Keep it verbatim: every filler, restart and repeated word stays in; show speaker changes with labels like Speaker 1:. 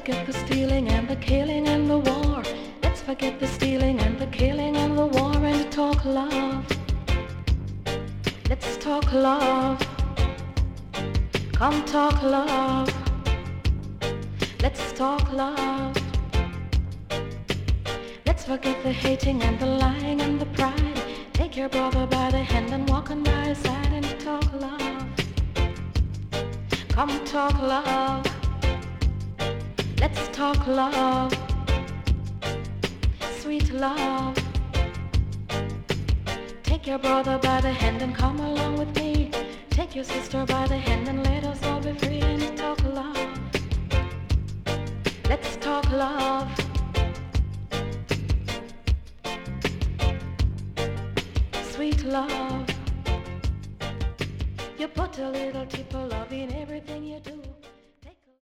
Speaker 1: forget the stealing and the killing and the war. Let's forget the stealing and the killing and the war and talk love. Let's talk love. Come talk love. Let's talk love. Let's forget the hating and the lying and the pride. Take your brother by the hand and walk on by his side and talk love. Come talk love. Let's talk love. Sweet love. Take your brother by the hand and come along with me. Take your sister by the hand and let us all be free and talk love. Let's talk love. Sweet love. You put a little tip of love in everything you do.